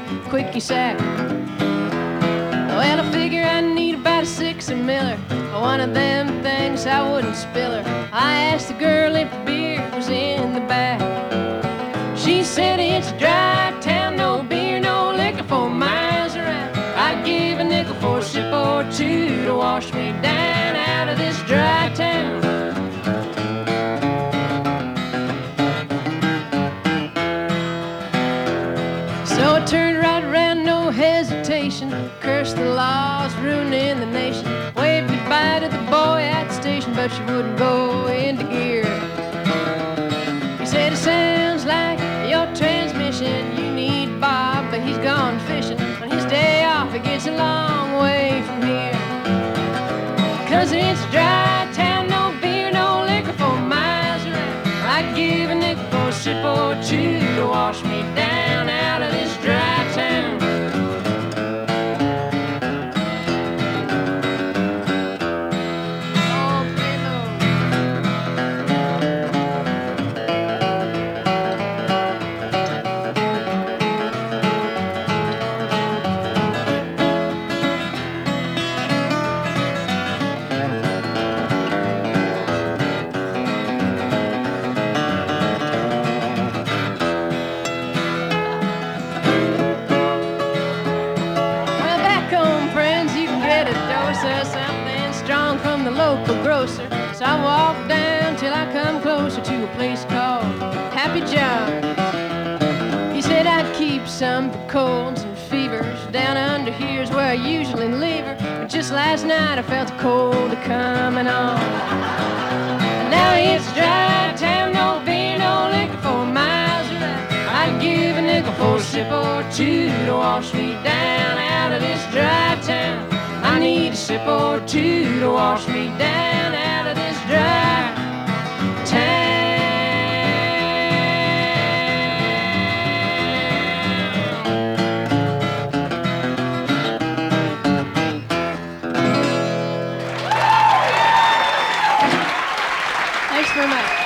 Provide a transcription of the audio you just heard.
quickie sack. Well, I figure I need about a 6 of Miller, one of them things I wouldn't spill her. I asked the girl if the beer was in the back. She said it's a dry town, no beer, no liquor for miles around. I'd give a nickel for a sip or two to wash me down out of this dry town. So I turned right around, no hesitation, cursed the laws ruining the nation. Waved goodbye to the boy at the station, but she wouldn't go into gear. He said, it sounds like your transmission, you need Bob, but he's gone fishing. On his day off, he gets a long way from here. 'Cause it's a dry town, no beer, no liquor for miles around. I'd give a nickel for a sip or two to wash me down out of this dry town. Something strong from the local grocer. So I walked down till I come closer to a place called Happy John. He said I'd keep some for colds and fevers. Down under here's where I usually leave her. But just last night I felt the cold coming on. And now it's dry town, no beer, no liquor for miles around. I'd give a nickel for a sip or two to wash me down out of this dry town. I need a sip or two to wash me down.